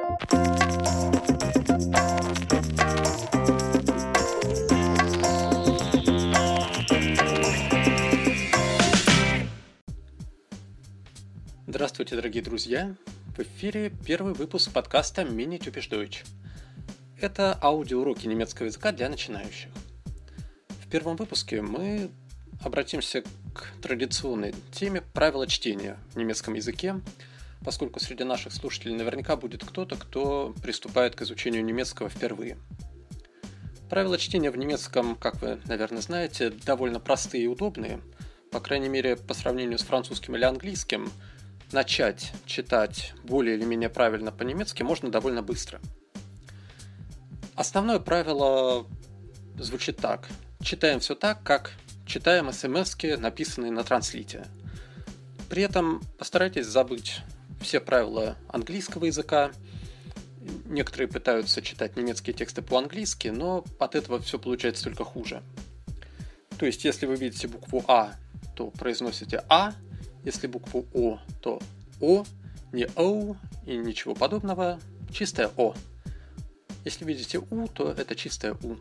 Здравствуйте, дорогие друзья! В эфире первый выпуск подкаста Mini Typisch Deutsch. Это аудиоуроки немецкого языка для начинающих. В первом выпуске мы обратимся к традиционной теме правила чтения в немецком языке, поскольку среди наших слушателей наверняка будет кто-то, кто приступает к изучению немецкого впервые. Правила чтения в немецком, как вы, наверное, знаете, довольно простые и удобные, по крайней мере, по сравнению с французским или английским. Начать читать более или менее правильно по-немецки можно довольно быстро. Основное правило звучит так. Читаем все так, как читаем смс-ки, написанные на транслите. При этом постарайтесь забыть все правила английского языка. Некоторые пытаются читать немецкие тексты по-английски, но от этого все получается только хуже. То есть, если вы видите букву А, то произносите А. Если букву О, то О, не Оу и ничего подобного, чистое О. Если видите У, то это чистое У.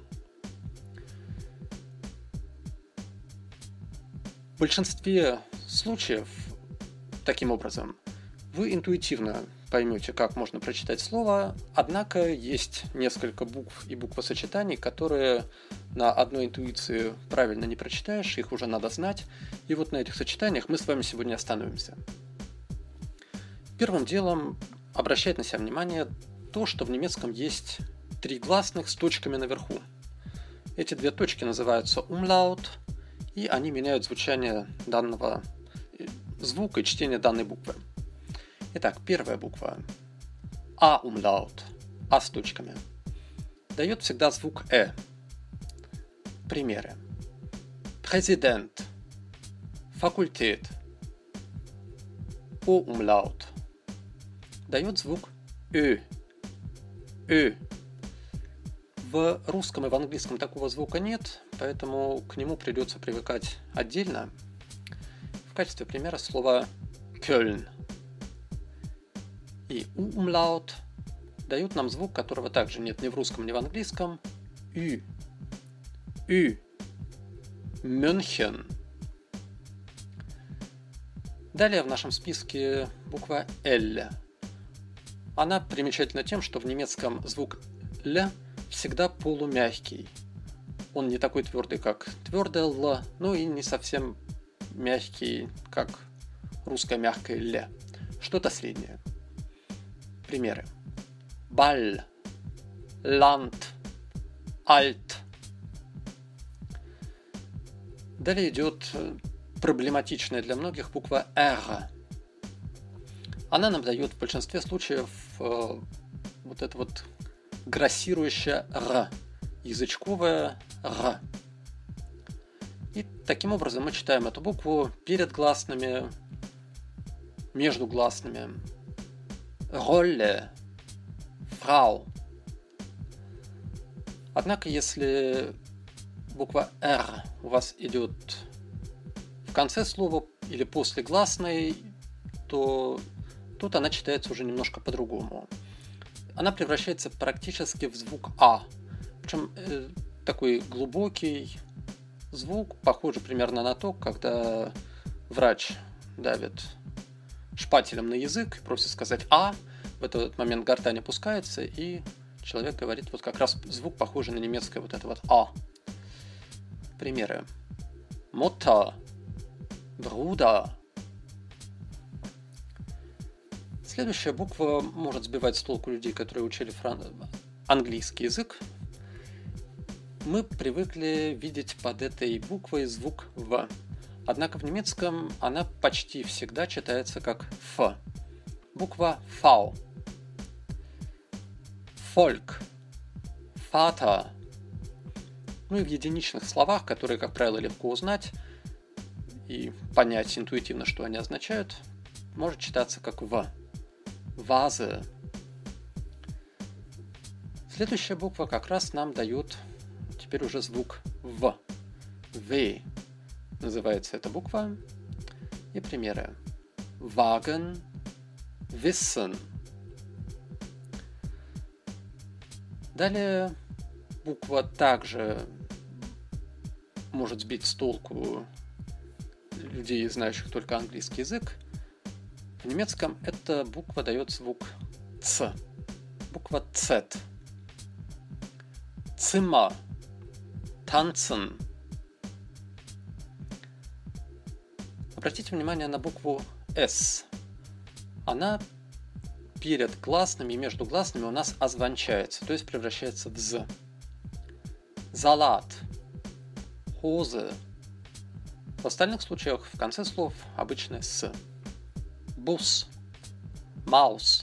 В большинстве случаев, таким образом, вы интуитивно поймете, как можно прочитать слово, однако есть несколько букв и буквосочетаний, которые на одной интуиции правильно не прочитаешь, их уже надо знать, и вот на этих сочетаниях мы с вами сегодня остановимся. Первым делом обращает на себя внимание то, что в немецком есть три гласных с точками наверху. Эти две точки называются umlaut, и они меняют звучание данного звука и чтение данной буквы. Итак, первая буква А-умлаут, А с точками, дает всегда звук Э. Примеры. Президент, факультет. О-умлаут дает звук Ö. Ö. В русском и в английском такого звука нет, поэтому к нему придется привыкать отдельно. В качестве примера слово Кёльн. И умлаут дают нам звук, которого также нет ни в русском, ни в английском. Ü. Ü. Мюнхен. Далее в нашем списке буква L. Она примечательна тем, что в немецком звук Л всегда полумягкий. Он не такой твердый, как твердое Л, но и не совсем мягкий, как русское мягкое Л. Что-то среднее. Примеры. Ball, Land, Alt. Далее идет проблематичная для многих буква R. Она нам дает в большинстве случаев вот это вот грассирующее Р, язычковое Р. И таким образом мы читаем эту букву перед гласными, между гласными. Rolle, Frau. Однако, если буква R у вас идет в конце слова или после гласной, то тут она читается уже немножко по-другому. Она превращается практически в звук А. Причем такой глубокий звук, похожий примерно на то, когда врач давит шпателем на язык, просит сказать «а», в этот момент гортань опускается, и человек говорит вот как раз звук, похожий на немецкое вот это вот «а». Примеры. Mutter, Bruder. Следующая буква может сбивать с толку людей, которые учили английский язык. Мы привыкли видеть под этой буквой звук «в». Однако в немецком она почти всегда читается как «ф». Буква «фау». «Фольк», «фата». Ну и в единичных словах, которые, как правило, легко узнать и понять интуитивно, что они означают, может читаться как «в». «Вазе». Следующая буква как раз нам дает теперь уже звук «в». «В». Называется эта буква. И примеры. Wagen, Wissen. Далее буква также может сбить с толку людей, знающих только английский язык. В немецком эта буква дает звук «ц». Буква «z». Zimmer, tanzen. Обратите внимание на букву «с». Она перед гласными и между гласными у нас озвончается, то есть превращается в «з». Салат, Hose. В остальных случаях в конце слов обычно «с». Bus, Maus.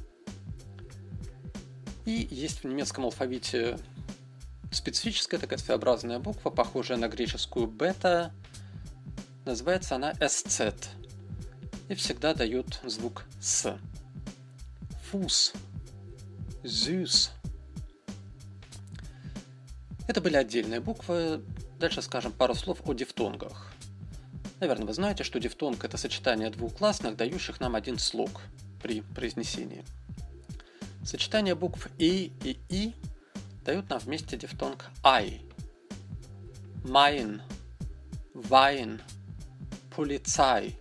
И есть в немецком алфавите специфическая такая своеобразная буква, похожая на греческую бета. Называется она SZ. И всегда дает звук «с». Fuß, Süß. Это были отдельные буквы. Дальше скажем пару слов о дифтонгах. Наверное, вы знаете, что дифтонг – это сочетание двух гласных, дающих нам один слог при произнесении. Сочетание букв «и» и «и» дают нам вместе дифтонг «ай». Mein, Wein, Polizei.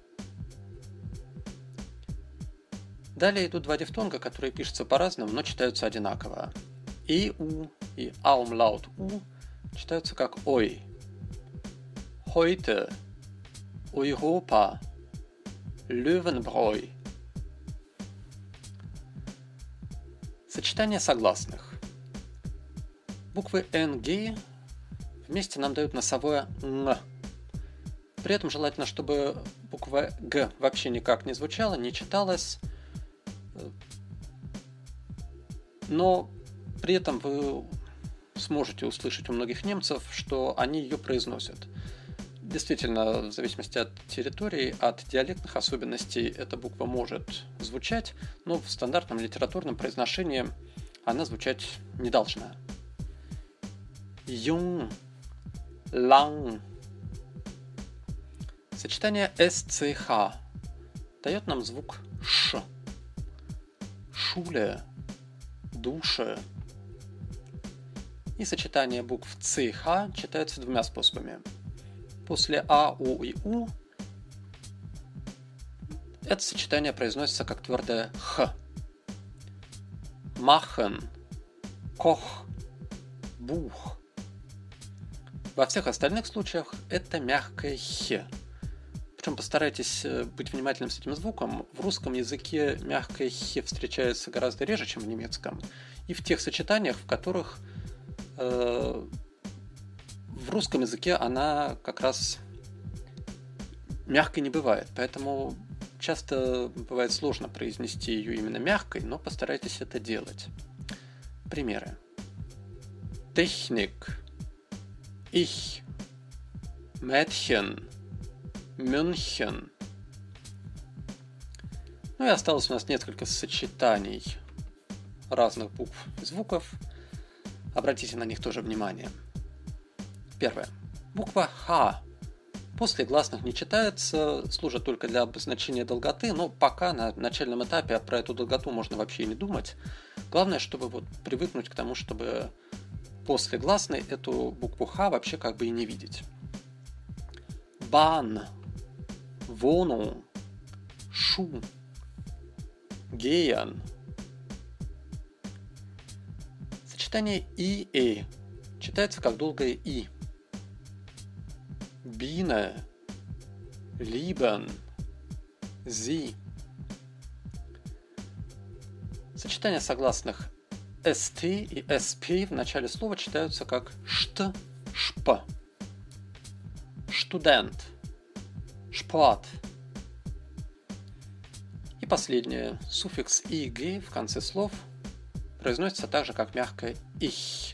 Далее идут два дифтонга, которые пишутся по-разному, но читаются одинаково. «И-у» и «аумлаут у» читаются как «ой». Heute, Europa, Löwenbräu. Сочетание согласных. Буквы «нг» вместе нам дают носовое «н». При этом желательно, чтобы буква «г» вообще никак не звучала, не читалась, но при этом вы сможете услышать у многих немцев, что они ее произносят. Действительно, в зависимости от территории, от диалектных особенностей эта буква может звучать, но в стандартном литературном произношении она звучать не должна. Jung, lang. Сочетание SCH дает нам звук «ш». Schule, Dusche. И сочетание букв CH читается двумя способами. После А, У и У это сочетание произносится как твердое Х. Machen, Koch, Buch. Во всех остальных случаях это мягкое Х. Причем постарайтесь быть внимательным с этим звуком. В русском языке мягкое Х встречается гораздо реже, чем в немецком. И в тех сочетаниях, в которых в русском языке она как раз мягкой не бывает. Поэтому часто бывает сложно произнести ее именно мягкой, но постарайтесь это делать. Примеры. Technik, Ich, Mädchen, München. Ну и осталось у нас несколько сочетаний разных букв и звуков. Обратите на них тоже внимание. Первое. Буква Х. После гласных не читается, служит только для обозначения долготы, но пока на начальном этапе про эту долготу можно вообще и не думать. Главное, чтобы привыкнуть к тому, чтобы после гласной эту букву Х вообще как бы и не видеть. Bahn, Wohnung, Schuh, Gehen. Сочетание «и» читается как долгое «и». Biene, Lieben, Sie. Сочетание согласных «ст» и «сп» в начале слова читаются как «шт», «шп». Student, Sport. И последнее. Суффикс «иг» в конце слов произносится так же, как мягкое «ich».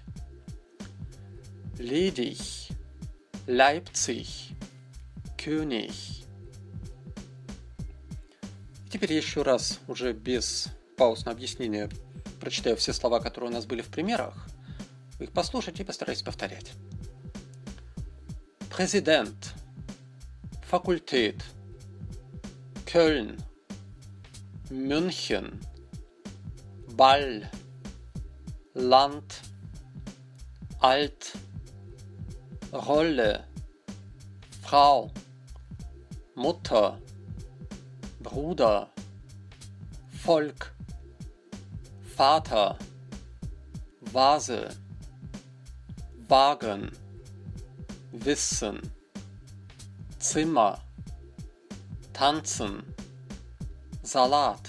Ledig, Leipzig, König. И теперь еще раз, уже без пауз на объяснение, прочитаю все слова, которые у нас были в примерах. Вы их послушайте и постарайтесь повторять. Präsident, Fakultät, Köln, München, Ball, Land, alt, Rolle, Frau, Mutter, Bruder, Volk, Vater, Vase, Wagen, Wissen, Zimmer, Tanzen, Salat,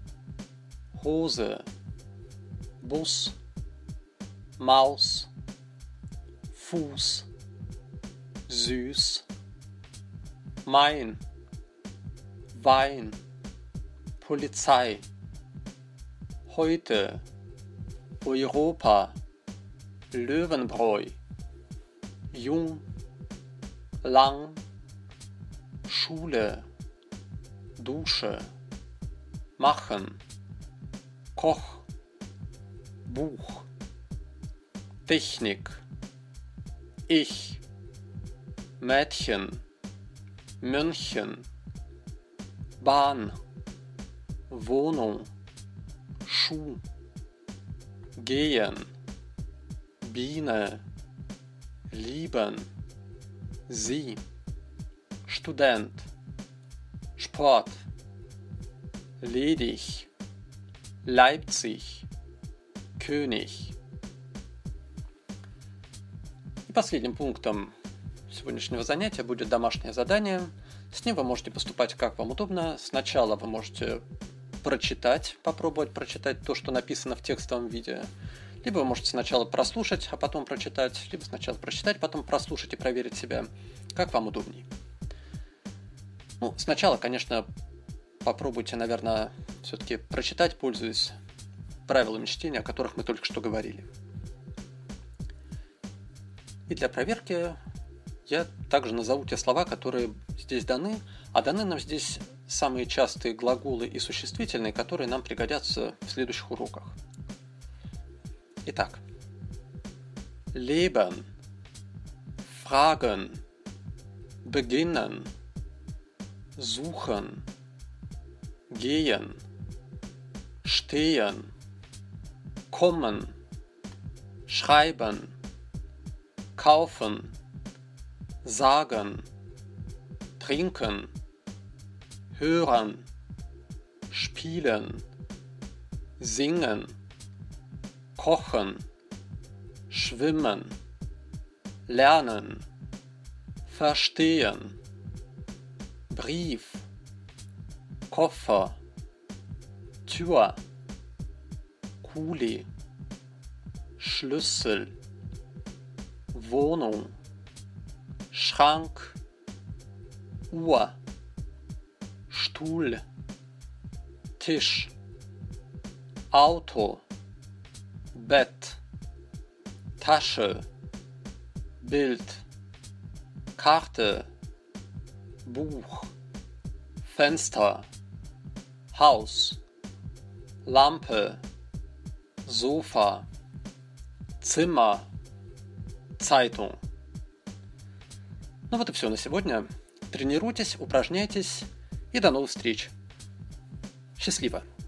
Hose, Bus, Maus, Fuß, süß, mein, Wein, Polizei, heute, Europa, Löwenbräu, jung, lang, Schule, Dusche, machen, Koch, Buch, Technik, ich, Mädchen, München, Bahn, Wohnung, Schuh, gehen, Biene, lieben, sie, Student, Sport, ledig, Leipzig, König. И последним пунктом сегодняшнего занятия будет домашнее задание. С ним вы можете поступать как вам удобно. Сначала вы можете попробовать прочитать то, что написано в текстовом виде. Либо вы можете сначала прослушать, а потом прочитать. Либо сначала прочитать, потом прослушать и проверить себя, как вам удобней. Сначала, конечно, попробуйте, наверное, все-таки прочитать, пользуясь правилами чтения, о которых мы только что говорили. И для проверки я также назову те слова, которые здесь даны, а даны нам здесь самые частые глаголы и существительные, которые нам пригодятся в следующих уроках. Итак, leben, fragen, beginnen, suchen, gehen, stehen, kommen, schreiben, kaufen, sagen, trinken, hören, spielen, singen, kochen, schwimmen, lernen, verstehen, Brief, Koffer, Tür, Kuli, Schlüssel, Wohnung, Schrank, Uhr, Stuhl, Tisch, Auto, Bett, Tasche, Bild, Karte, Buch, Fenster, Haus, Lampe, Sofa, Zimmer, Zeitung. Ну вот и все на сегодня. Тренируйтесь, упражняйтесь и до новых встреч. Счастливо!